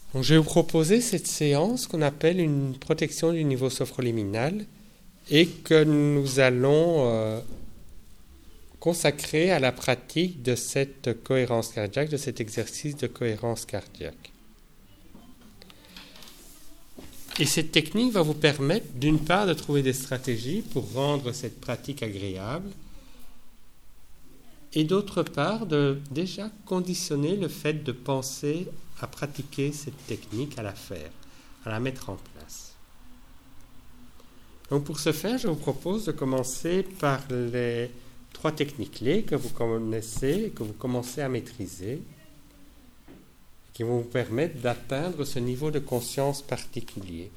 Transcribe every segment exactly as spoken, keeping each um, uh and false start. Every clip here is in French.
Donc, je vais vous proposer cette séance qu'on appelle une protection du niveau sophroliminal et que nous allons euh, consacrer à la pratique de cette cohérence cardiaque, de cet exercice de cohérence cardiaque. Et cette technique va vous permettre, d'une part, de trouver des stratégies pour rendre cette pratique agréable et d'autre part, de déjà conditionner le fait de penser à pratiquer cette technique, à la faire, à la mettre en place. Donc pour ce faire, je vous propose de commencer par les trois techniques clés que vous connaissez, que vous commencez à maîtriser, qui vont vous permettre d'atteindre ce niveau de conscience particulier.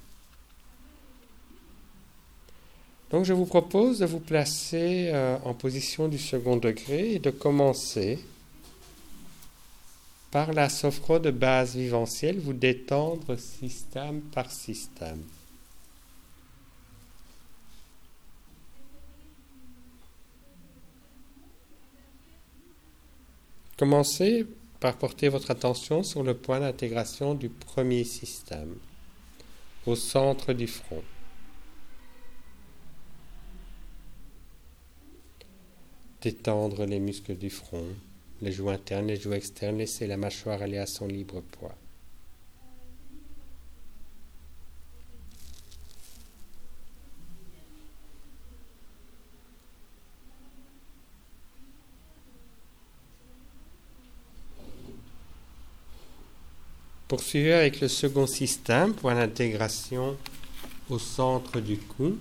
Donc je vous propose de vous placer euh, en position du second degré et de commencer par la sophro de base viventielle, vous détendre système par système. Commencez par porter votre attention sur le point d'intégration du premier système, au centre du front. Détendre les muscles du front, les joues internes, les joues externes, laissez la mâchoire aller à son libre poids. Poursuivez avec le second système, point d'intégration au centre du cou.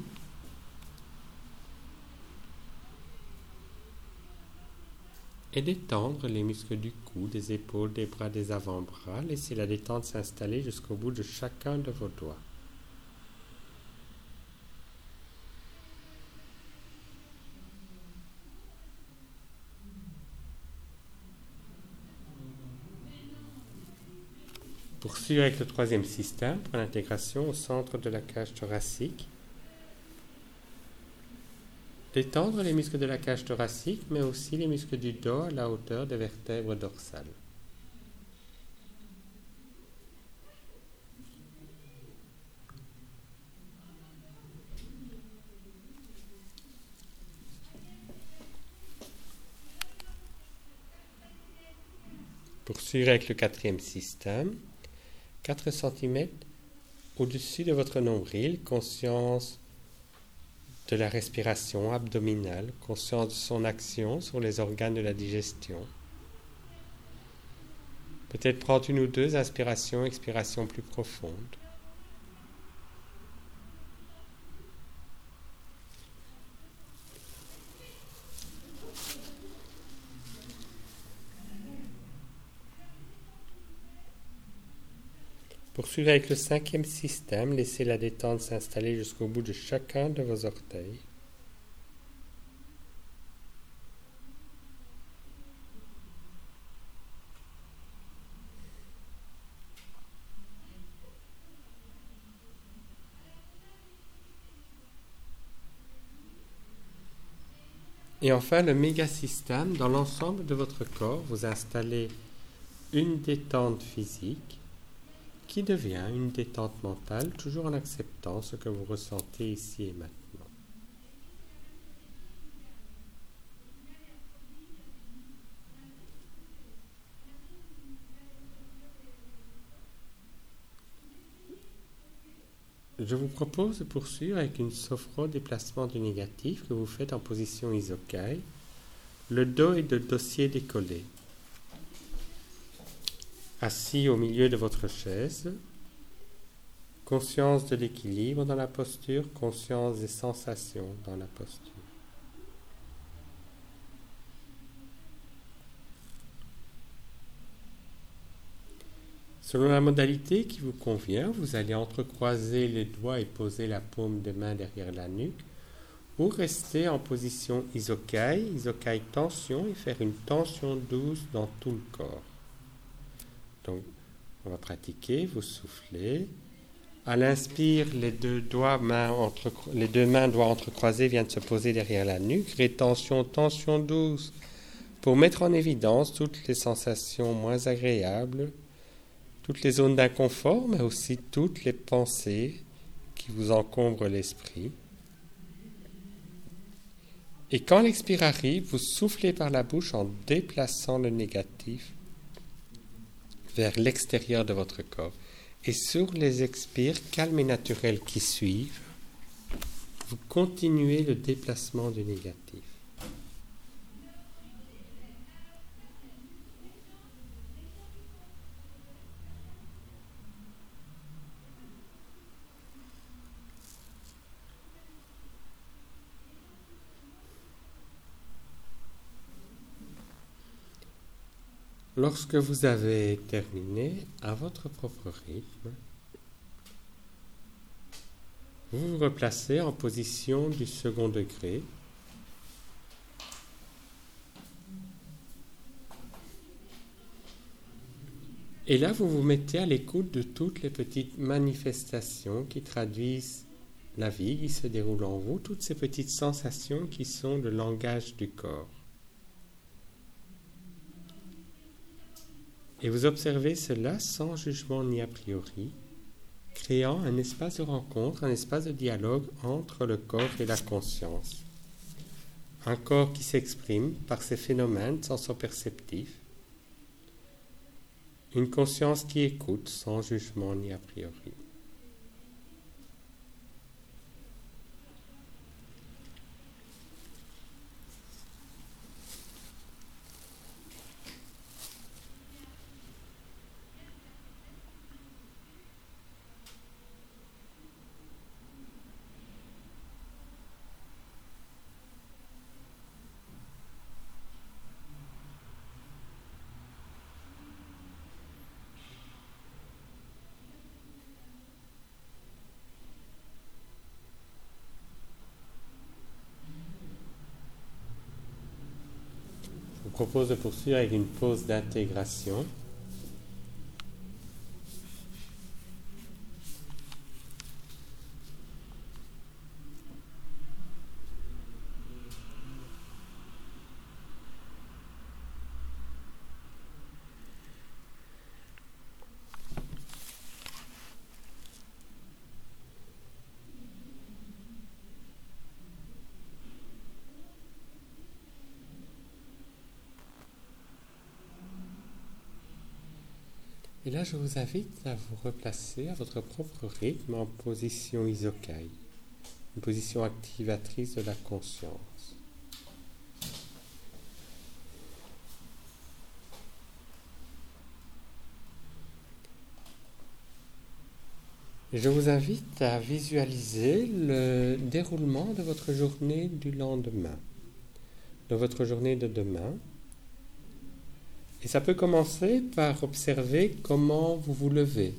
Et détendre les muscles du cou, des épaules, des bras, des avant-bras. Laissez la détente s'installer jusqu'au bout de chacun de vos doigts. Poursuivez avec le troisième système pour l'intégration au centre de la cage thoracique. Détendre les muscles de la cage thoracique, mais aussi les muscles du dos à la hauteur des vertèbres dorsales. Poursuivre avec le quatrième système. quatre centimètres au-dessus de votre nombril, conscience de la respiration abdominale, conscience de son action sur les organes de la digestion. Peut-être prendre une ou deux inspirations, expirations plus profondes. Poursuivez avec le cinquième système, laissez la détente s'installer jusqu'au bout de chacun de vos orteils. Et enfin, le méga-système, dans l'ensemble de votre corps, vous installez une détente physique qui devient une détente mentale, toujours en acceptant ce que vous ressentez ici et maintenant. Je vous propose de poursuivre avec une sophro déplacement du négatif que vous faites en position isokai, le dos et le dossier décollé. Assis au milieu de votre chaise, conscience de l'équilibre dans la posture, conscience des sensations dans la posture. Selon la modalité qui vous convient, vous allez entrecroiser les doigts et poser la paume des mains derrière la nuque, ou rester en position isokai, isokai tension et faire une tension douce dans tout le corps. Donc, on va pratiquer, vous soufflez. À l'inspire, les deux doigts, mains entre, les deux mains doigts entrecroisés viennent se poser derrière la nuque. Rétention, tension douce pour mettre en évidence toutes les sensations moins agréables toutes les zones d'inconfort, mais aussi toutes les pensées qui vous encombrent l'esprit. Et quand l'expire arrive, vous soufflez par la bouche en déplaçant le négatif vers l'extérieur de votre corps. Et sur les expires calmes et naturels qui suivent, vous continuez le déplacement du négatif. Lorsque vous avez terminé, à votre propre rythme, vous vous replacez en position du second degré. Et là, vous vous mettez à l'écoute de toutes les petites manifestations qui traduisent la vie qui se déroule en vous, toutes ces petites sensations qui sont le langage du corps. Et vous observez cela sans jugement ni a priori, créant un espace de rencontre, un espace de dialogue entre le corps et la conscience. Un corps qui s'exprime par ces phénomènes sensoperceptifs, une conscience qui écoute sans jugement ni a priori. Je vous propose de poursuivre avec une pause d'intégration. Et là, je vous invite à vous replacer à votre propre rythme en position Isokai, une position activatrice de la conscience. Et je vous invite à visualiser le déroulement de votre journée du lendemain, de votre journée de demain. Et ça peut commencer par observer comment vous vous levez,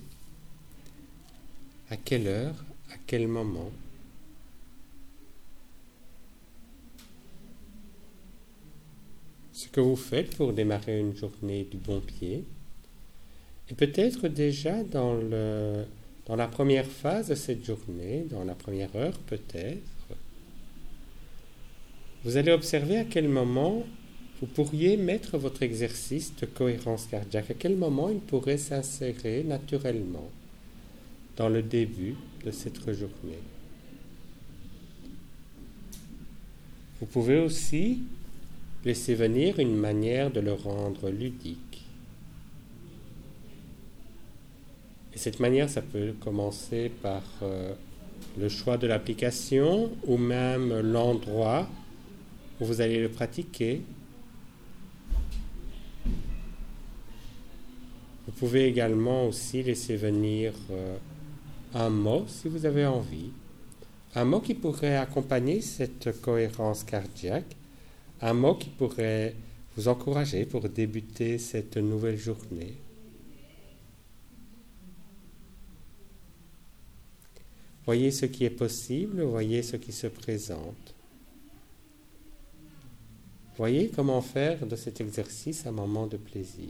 à quelle heure, à quel moment. Ce que vous faites pour démarrer une journée du bon pied. Et peut-être déjà dans, le, dans la première phase de cette journée, dans la première heure peut-être, vous allez observer à quel moment vous pourriez mettre votre exercice de cohérence cardiaque. À quel moment il pourrait s'insérer naturellement dans le début de cette journée. Vous pouvez aussi laisser venir une manière de le rendre ludique. Et cette manière, ça peut commencer par euh, le choix de l'application ou même l'endroit où vous allez le pratiquer. Vous pouvez également aussi laisser venir euh, un mot si vous avez envie. Un mot qui pourrait accompagner cette cohérence cardiaque. Un mot qui pourrait vous encourager pour débuter cette nouvelle journée. Voyez ce qui est possible, voyez ce qui se présente. Voyez comment faire de cet exercice un moment de plaisir.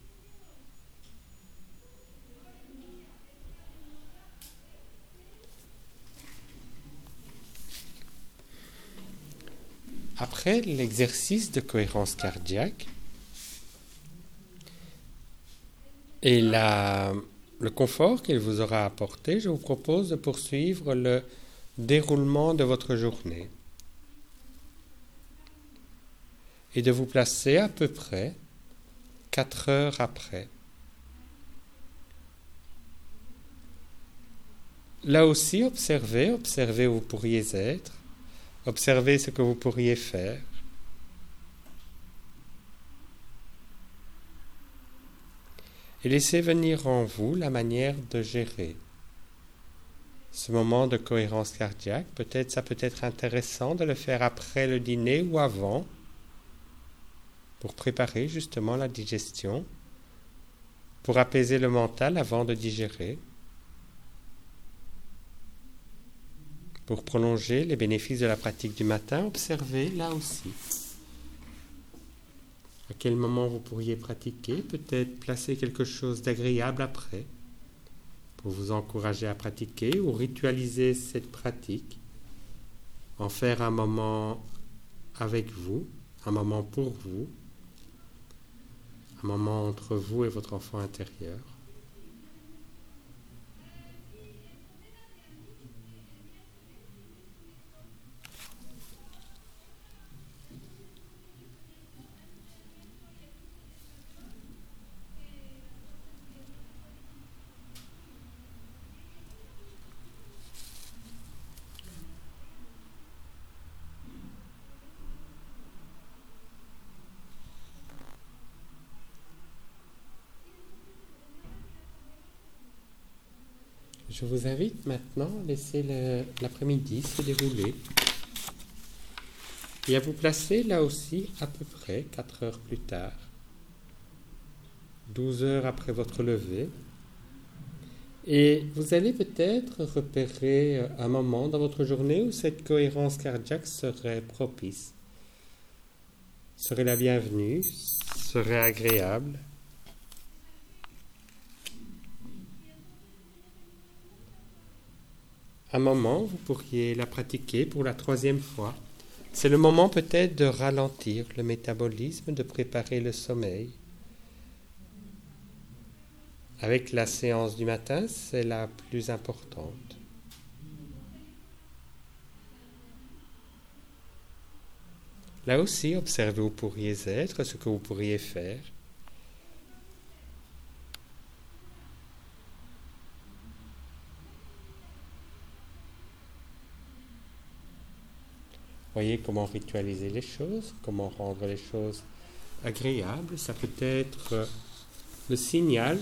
Après l'exercice de cohérence cardiaque, et la, le confort qu'il vous aura apporté, je vous propose de poursuivre le déroulement de votre journée et de vous placer à peu près quatre heures après. Là aussi, observez, observez où vous pourriez être, observez ce que vous pourriez faire. Et laissez venir en vous la manière de gérer ce moment de cohérence cardiaque. Peut-être ça peut être intéressant de le faire après le dîner ou avant, pour préparer justement la digestion, pour apaiser le mental avant de digérer, pour prolonger les bénéfices de la pratique du matin. Observez là aussi à quel moment vous pourriez pratiquer, peut-être placer quelque chose d'agréable après, pour vous encourager à pratiquer ou ritualiser cette pratique, en faire un moment avec vous, un moment pour vous, un moment entre vous et votre enfant intérieur. Je vous invite maintenant à laisser le, l'après-midi se dérouler et à vous placer là aussi à peu près quatre heures plus tard, douze heures après votre lever. Et vous allez peut-être repérer un moment dans votre journée où cette cohérence cardiaque serait propice, serait la bienvenue, serait agréable. Un moment, vous pourriez la pratiquer pour la troisième fois. C'est le moment peut-être de ralentir le métabolisme, de préparer le sommeil. Avec la séance du matin, c'est la plus importante. Là aussi, observez où vous pourriez être, ce que vous pourriez faire. Voyez comment ritualiser les choses, comment rendre les choses agréables. Ça peut être le signal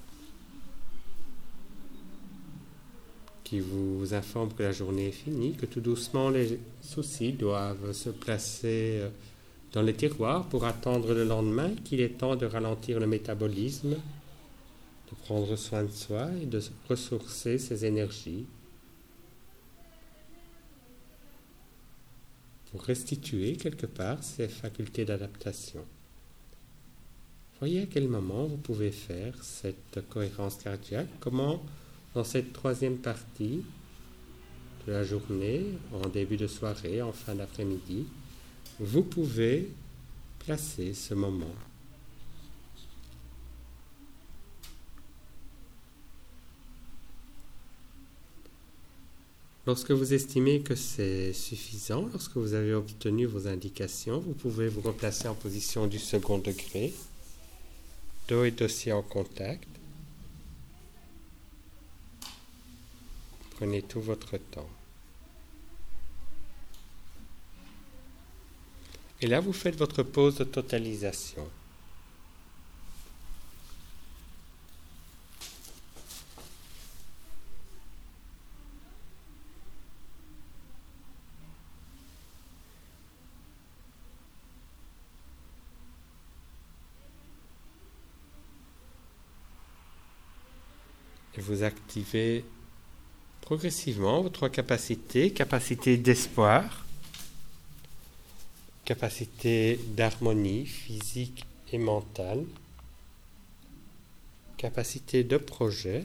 qui vous informe que la journée est finie, que tout doucement les soucis doivent se placer dans les tiroirs pour attendre le lendemain, qu'il est temps de ralentir le métabolisme, de prendre soin de soi et de ressourcer ses énergies pour restituer quelque part ses facultés d'adaptation. Voyez à quel moment vous pouvez faire cette cohérence cardiaque, comment dans cette troisième partie de la journée, en début de soirée, en fin d'après-midi, vous pouvez placer ce moment. Lorsque vous estimez que c'est suffisant, lorsque vous avez obtenu vos indications, vous pouvez vous replacer en position du second degré, dos et dossier en contact. Prenez tout votre temps. Et là, vous faites votre pause de totalisation. Et vous activez progressivement votre capacité, capacité d'espoir, capacité d'harmonie physique et mentale, capacité de projet.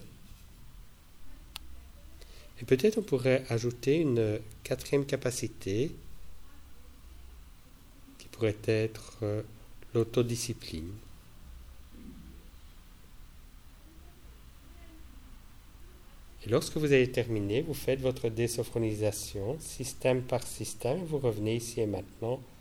Et peut-être on pourrait ajouter une quatrième capacité qui pourrait être l'autodiscipline. Et lorsque vous avez terminé, vous faites votre désynchronisation système par système et vous revenez ici et maintenant